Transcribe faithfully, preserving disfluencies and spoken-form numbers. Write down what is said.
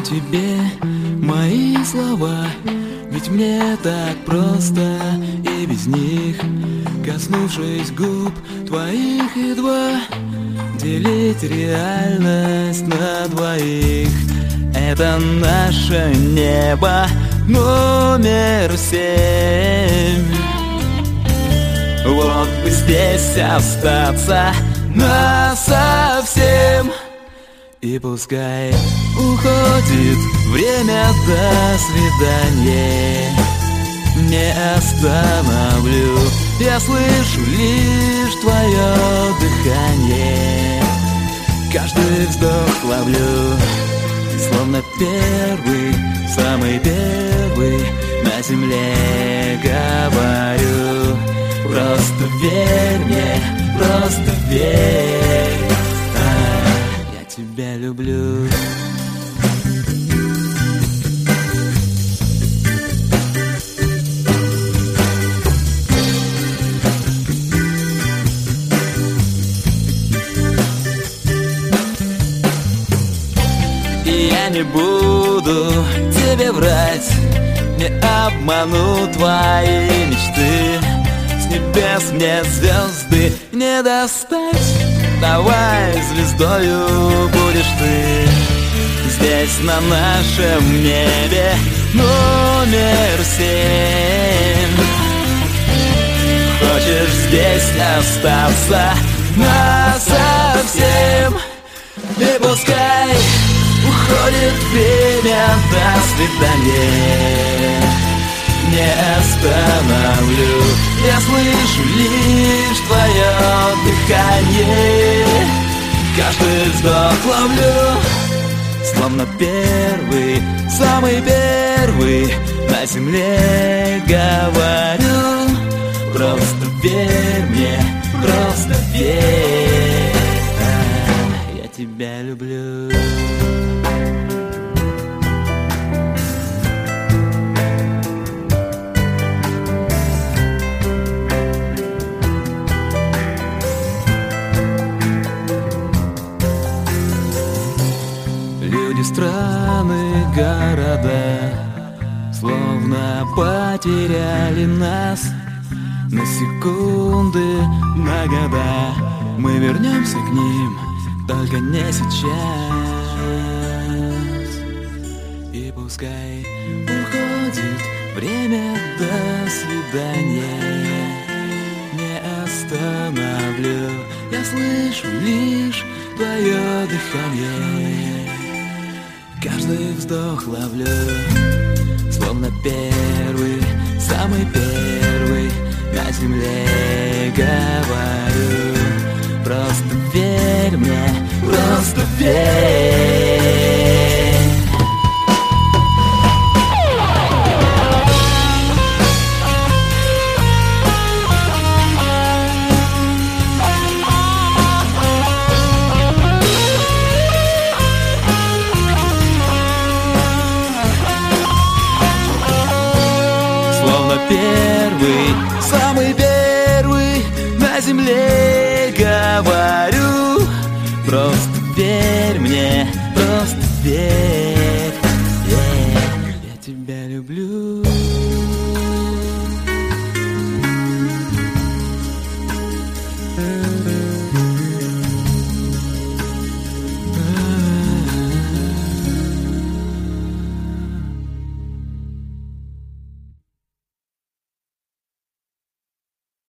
тебе мои слова, ведь мне так просто и без них, коснувшись губ твоих, едва делить реальность на двоих. Это наше небо номер семь. Вот бы здесь остаться насовсем. И пускай уходит время, до свидания. Не остановлю, я слышу лишь твое дыхание. Каждый вздох ловлю, словно первый, самый первый на земле говорю. Просто верь мне, просто верь, а, я тебя люблю. Я не буду тебе врать, не обману твои мечты. С небес мне звезды не достать, давай звездою будешь ты. Здесь на нашем небе номер семь. Хочешь здесь остаться насовсем? И пускай уходит время, до свидания. Не остановлю, я слышу лишь твое дыхание. Каждый вздох ловлю, словно первый, самый первый на земле говорю. Просто верь мне, просто верь, а, я тебя люблю. Люди, страны, города словно потеряли нас на секунды, на года. Мы вернемся к ним, только не сейчас. И пускай уходит время, до свидания. Не остановлю, я слышу лишь твое дыхание. Каждый вздох ловлю, словно первый, самый первый на земле говорю. Просто верь мне, просто верь. Первый, самый первый на земле говорю. Просто верь мне, просто верь.